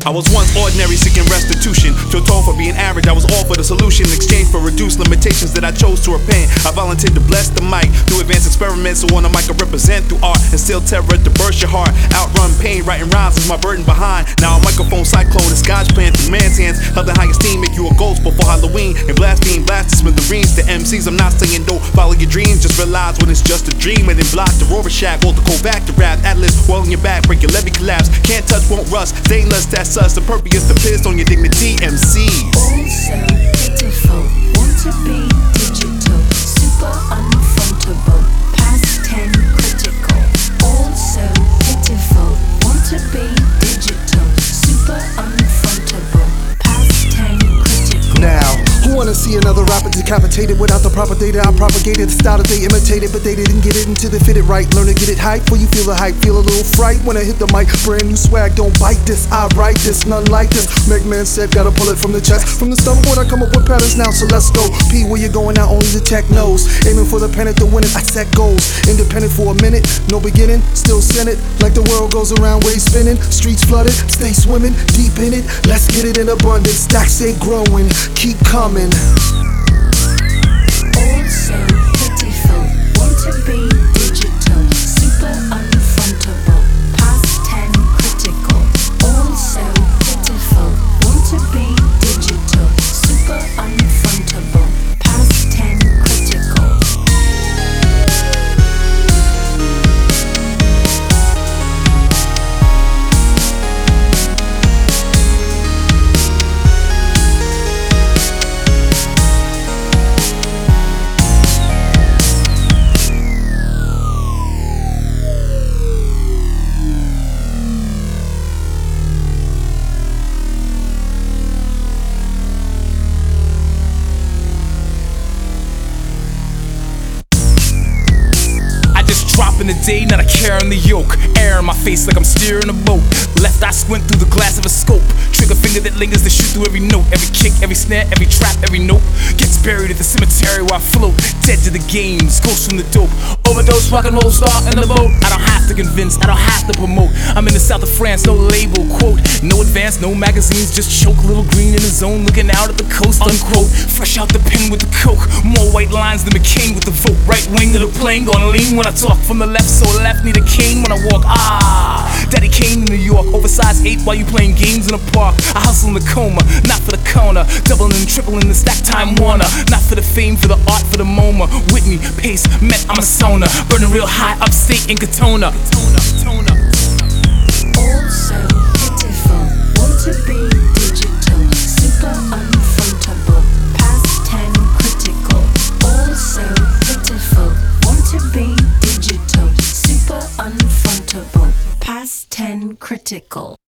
I was once ordinary, seeking restitution. Feel torn for being average, I was all for the solution. In exchange for reduced limitations that I chose to repent, I volunteered to bless the mic through advanced experiments. So on the mic I represent through art, instill terror to burst your heart. Outrun pain, writing rhymes is my burden behind. Now a microphone cyclone is God's plan through man's hands. Held in high esteem, make you a ghost before Halloween. And blaspheme, blast to smithereens to MCs. I'm not saying don't follow your dreams, just realize when it's just a dream. And then block the rover shack, hold the Kovac to rap. Atlas, well on your back, break your levee collapse. Can't touch, won't rust, stainless, that's us. Impervious to piss on your dignity, MCs. All so pitiful, want to be digital, super unfrontable, past 10 critical. All so pitiful, want to be digital, super unfrontable, past 10 critical. Now, who wanna see another rapper decapitated without the proper data? I propagated the style that they imitated, but they didn't get it until they fit it right. Learn to get it hype, before you feel the hype, feel a little fright when I hit the mic. Brand new swag, don't bite this, I write this, none like this. Megman said, gotta pull it from the chest, from the stomach when I come up with patterns now, so let's go. P, where you going now, only the tech knows. Aiming for the pennant to win it, I set goals. Independent for a minute, no beginning, still send it. Like the world goes around, waves spinning, streets flooded, stay swimming, deep in it. Let's get it in abundance, stacks stay growing, keep coming. All so pitiful, want to be digital, super unfrontable, past 10 critical. All so pitiful, want to be digital, super unfrontable, past 10 critical. Dropping the day, not a care in the yoke. Air in my face like I'm steering a boat. Left eye squint through the glass of a scope. Trigger finger that lingers to shoot through every note. Every kick, every snare, every trap, every note gets buried at the cemetery where I float. Dead to the games, ghost from the dope. Overdose, rock and roll star in the boat. I don't have to convince, I don't have to promote. I'm in the south of France, no label, quote. No advance, no magazines, just choke. Little green in the zone, looking out at the coast, unquote. Fresh out the pen with the coke. More white lines than McCain with the vote. Right wing of the plane, gonna lean when I talk. From the left, so left, need a cane when I walk. Daddy Kane in New York, oversized 8 while you playing games in the park. I hustle in the coma, not for the corner. Doubling and tripling the stack time Warner. Not for the fame, for the art, for the MoMA. Whitney, Pace, Met, I'm a Sona. Burning real high upstate in Katona. All so pitiful, want to be digital, super unfrontable, past 10 critical. All so pitiful, want to be digital, super unfrontable, past 10 critical.